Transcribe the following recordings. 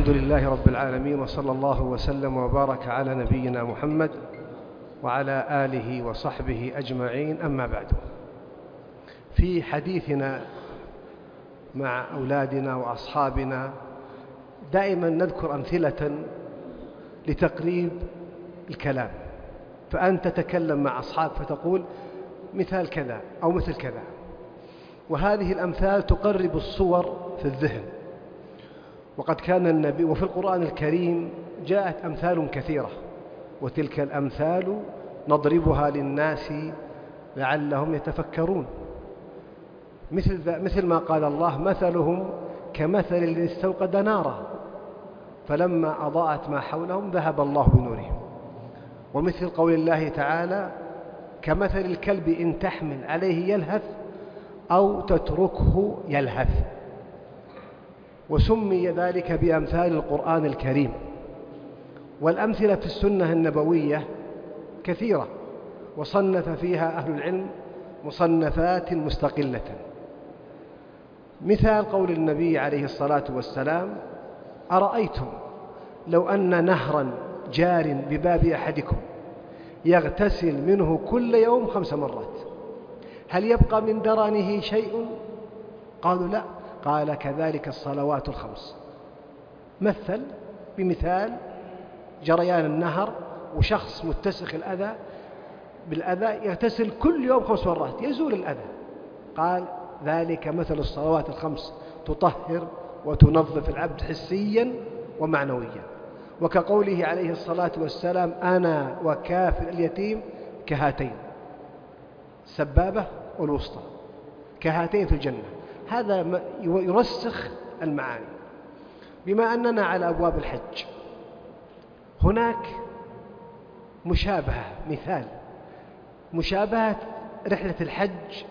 لله رب العالمين، وصلى الله وسلم وبارك على نبينا محمد وعلى آله وصحبه أجمعين. أما بعد، في حديثنا مع أولادنا وأصحابنا دائما نذكر أمثلة لتقريب الكلام، فأنت تتكلم مع أصحاب فتقول مثال كذا أو مثل كذا، وهذه الأمثال تقرب الصور في الذهن. وقد كان النبي، وفي القرآن الكريم جاءت أمثال كثيرة، وتلك الأمثال نضربها للناس لعلهم يتفكرون، مثل ما قال الله: مثلهم كمثل الذي استوقد نارا فلما أضاءت ما حولهم ذهب الله بنورهم. ومثل قول الله تعالى: كمثل الكلب إن تحمل عليه يلهث أو تتركه يلهث. وسمي ذلك بأمثال القرآن الكريم. والأمثلة في السنة النبوية كثيرة، وصنف فيها أهل العلم مصنفات مستقلة. مثال قول النبي عليه الصلاة والسلام: أرأيتم لو أن نهرا جار بباب أحدكم يغتسل منه كل يوم 5 مرات هل يبقى من درنه شيء؟ قالوا لا. قال: كذلك الصلوات الخمس. مثل بمثال جريان النهر وشخص متسخ بالأذى يغتسل كل يوم 5 مرات يزول الأذى. قال: ذلك مثل الصلوات الخمس، تطهر وتنظف العبد حسيا ومعنويا. وكقوله عليه الصلاة والسلام: أنا وكافل اليتيم كهاتين، السبابة والوسطى، كهاتين في الجنة. هذا يرسخ المعاني. بما أننا على أبواب الحج، هناك مشابهة، مثال مشابهة رحلة الحج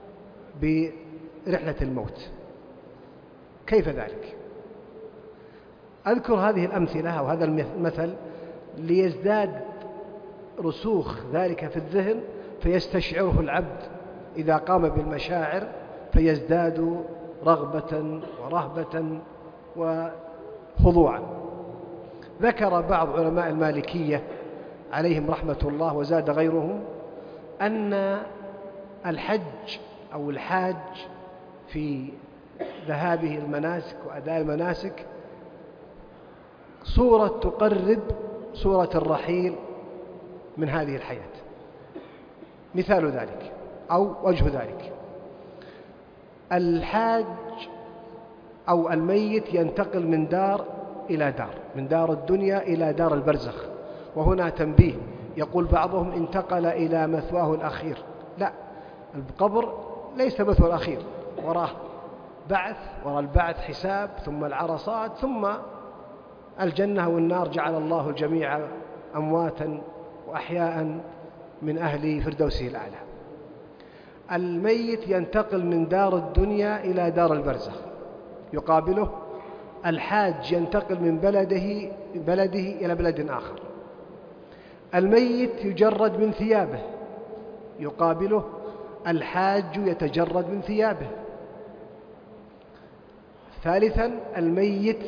برحلة الموت. كيف ذلك؟ أذكر هذه الأمثلة أو هذا المثل ليزداد رسوخ ذلك في الذهن، فيستشعره العبد إذا قام بالمشاعر، فيزداد رغبة ورهبة وخضوعا. ذكر بعض علماء المالكية عليهم رحمة الله وزاد غيرهم أن الحج أو الحاج في ذهابه المناسك وأداء المناسك صورة تقرب صورة الرحيل من هذه الحياة. مثال ذلك أو وجه ذلك: الحاج أو الميت ينتقل من دار إلى دار، من دار الدنيا إلى دار البرزخ. وهنا تنبيه، يقول بعضهم انتقل إلى مثواه الأخير. لا، القبر ليس مثوى الأخير، وراه بعث، وراء البعث حساب، ثم العرصات، ثم الجنة والنار. جعل الله الجميع أمواتا وأحياء من أهل فردوسه الأعلى. الميت ينتقل من دار الدنيا إلى دار البرزخ، يقابله الحاج ينتقل من بلده إلى بلد آخر. الميت يجرد من ثيابه، يقابله الحاج يتجرد من ثيابه. ثالثا، الميت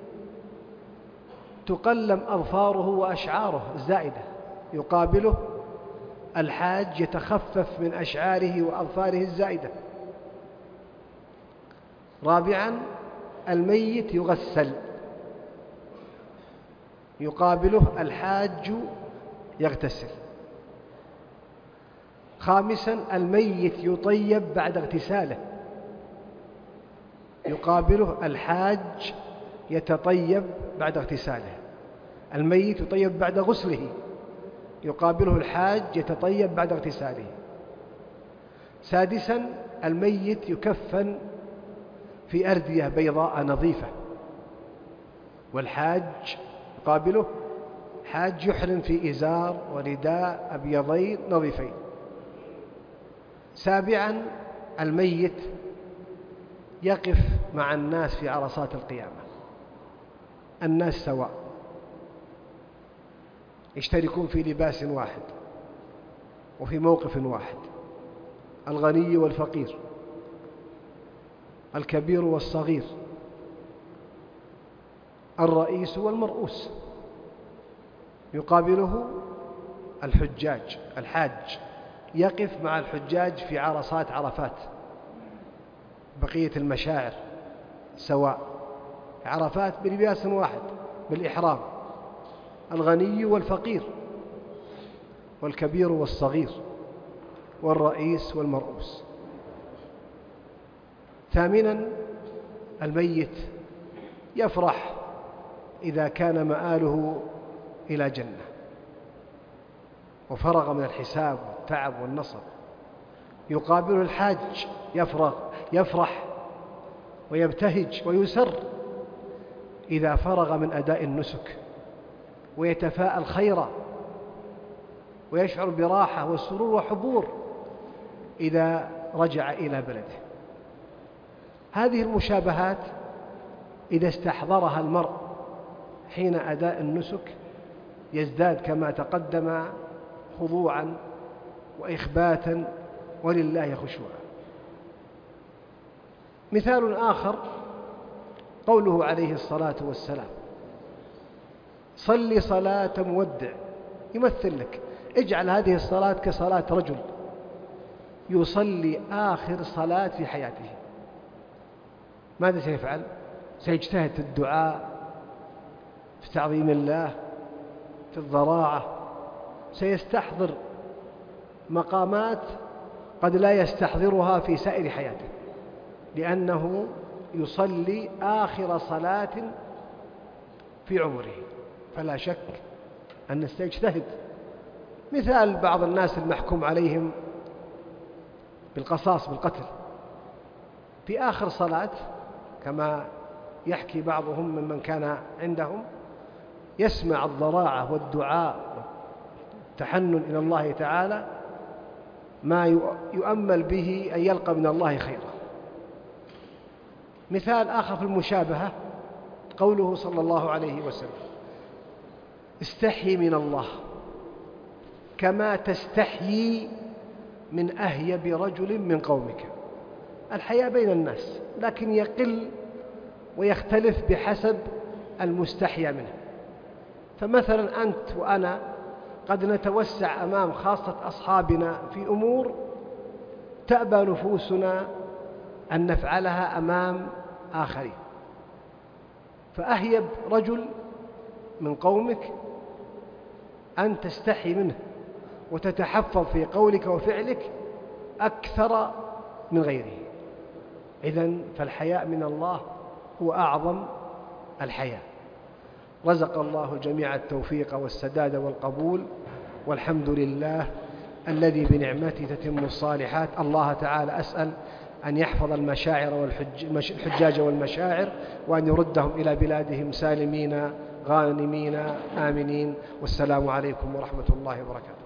تقلم أظفاره وأشعاره الزائدة، يقابله الحاج يتخفف من أشعاره وأظفاره الزائدة. رابعا، الميت يغسل، يقابله الحاج يغتسل. خامسا، الميت يطيب بعد اغتساله، يقابله الحاج يتطيب بعد اغتساله. الميت يطيب بعد غسله، يقابله الحاج يتطيب بعد اغتساله. سادسا، الميت يكفن في أردية بيضاء نظيفة، والحاج يقابله حاج يحرم في إزار ورداء أبيضين نظيفين. سابعا، الميت يقف مع الناس في عرصات القيامة، الناس سواء، يشتركون في لباس واحد وفي موقف واحد، الغني والفقير، الكبير والصغير، الرئيس والمرؤوس، يقابله الحاج يقف مع الحجاج في عرصات عرفات. بقية المشاعر سواء، عرفات بلباس واحد بالإحرام، الغني والفقير والكبير والصغير والرئيس والمرؤوس. ثامنا، الميت يفرح إذا كان مآله إلى جنة وفرغ من الحساب والتعب والنصب. يقابل الحاج يفرح ويبتهج ويسر إذا فرغ من أداء النسك، ويتفاءل خيرا ويشعر براحة وسرور وحبور إذا رجع إلى بلده. هذه المشابهات إذا استحضرها المرء حين أداء النسك يزداد كما تقدم خضوعا وإخباتا ولله خشوعا. مثال آخر قوله عليه الصلاة والسلام: صل صلاة مودع. يمثل لك، اجعل هذه الصلاة كصلاة رجل يصلي آخر صلاة في حياته. ماذا سيفعل؟ سيجتهد في الدعاء، في تعظيم الله، في الضراعة، سيستحضر مقامات قد لا يستحضرها في سائر حياته، لأنه يصلي آخر صلاة في عمره، فلا شك أن سيجتهد. مثال بعض الناس المحكوم عليهم بالقصاص بالقتل، في آخر صلاة كما يحكي بعضهم ممن كان عندهم يسمع الضراعة والدعاء والتحنن إلى الله تعالى ما يؤمل به أن يلقى من الله خيرا. مثال آخر في المشابهة قوله صلى الله عليه وسلم: استحي من الله كما تستحيي من أهيب رجل من قومك. الحياء بين الناس، لكن يقل ويختلف بحسب المستحيا منه. فمثلا أنت وأنا قد نتوسع أمام خاصة أصحابنا في أمور تأبى نفوسنا أن نفعلها أمام آخرين. فأهيب رجل من قومك أن تستحي منه وتتحفظ في قولك وفعلك أكثر من غيره. إذن فالحياء من الله هو أعظم الحياء. رزق الله الجميع التوفيق والسداد والقبول، والحمد لله الذي بنعمته تتم الصالحات. الله تعالى أسأل أن يحفظ المشاعر والحجاج والمشاعر، وأن يردهم إلى بلادهم سالمين غانمين آمنين. والسلام عليكم ورحمة الله وبركاته.